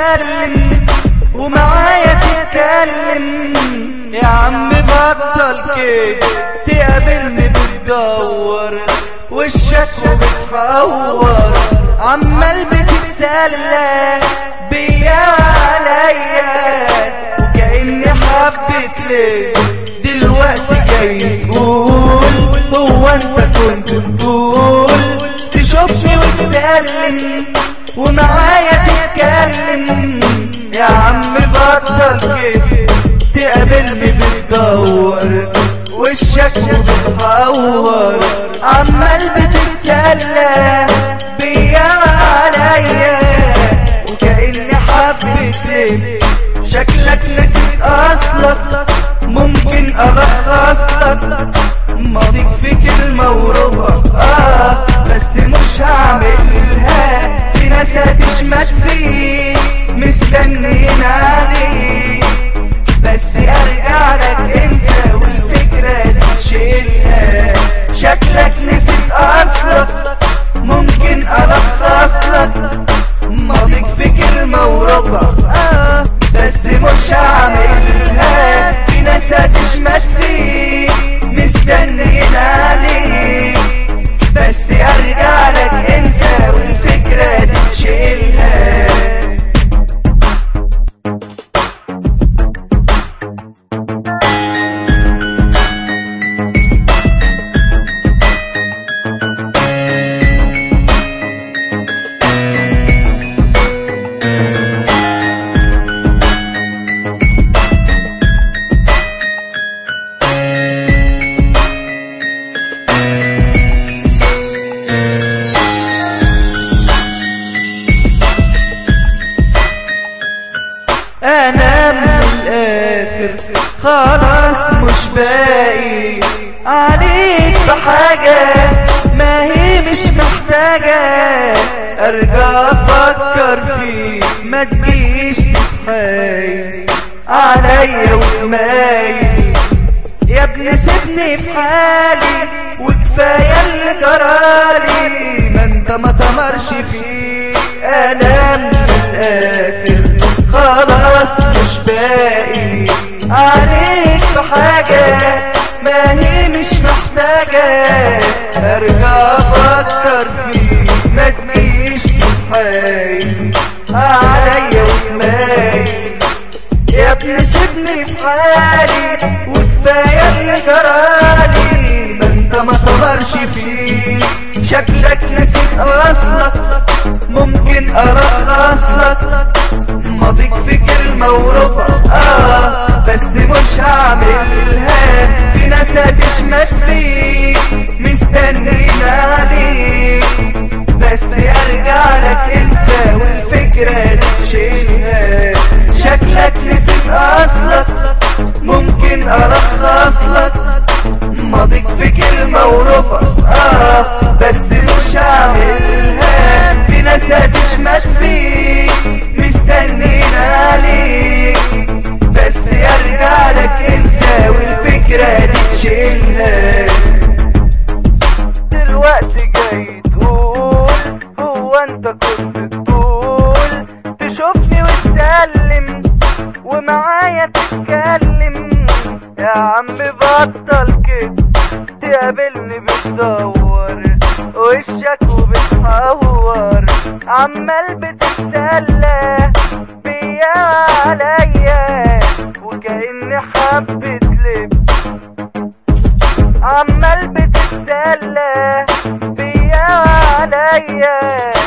بتسلم ومعايا تتكلم. يا عم بطل كده، تقابلني بتدور وشك وبتحور، عمال بتتسلى بيا عليا وكأني حبيت ليه. دلوقتي جاي تقول هو انت كنت تقول تشوفني وتسلم ومعايا تتكلم. يا عم بطل كده، تقابلني بتدور وشك وبتحور، عمال بتتسلى بيا عليا وكأني حبيت ليه. شكلك نسيت اصلك، ممكن الخص لك ماضيك في كلمة وربع بس مش هعملها. في ناس هتشمت فيك مستنيين عليك، بس ارجع لك انسى والفكرة دي تشيلها. شكلك نسيت اصلك، ممكن الخص لك ماضيك في كلمة وربع بس مش هعملها. في ناس هتشمت فيك مستنيين عليك، بس ارجع لك انسى والفكرة دي تشيلها. انا من الاخر خلاص مش باقي عليك في حاجة، ما هي مش محتاجة ارجع افكر فيك. ما تجيش تتحايل عليا وتمايل، يا ابني سيبني في حالي وكفاية اللي جرالي. ما انت ما تمرش فيك. انا من الاخر خلاص مش باقي عليك في حاجة، ما هي مش محتاجة ارجع افكر فيك. ما تجيش تتحايل عليا وتمايل، يا ابني سيبني في حالي وكفاية اللي جرالي. ما انت ما تمرش فيك. شكلك نسيت اصلك، ممكن ارخص لك ماضيك في كلمة وربع بس مش هعملها. في ناس هتشمت فيك مستنيين عليك، بس ارجع لك انسى والفكرة دي تشيلها. شكلك نسيت اصلك، ممكن ارخص لك ماضيك في كلمة وربع بس مش هعملها. في ناس هتشمت فيك مستنيين عليك، بس ارجع لك انسى والفكرة دي تشيلها. دلوقتي جاي تقول هو انت كنت تقول تشوفني وتسلم ومعايا تتكلم. يا عم بطل كده، تقابلني بتدور وشك وبتحور، عمال بتتسلى بيا عليا وكأني حبيت لب. عمال بتتسلى بيا عليا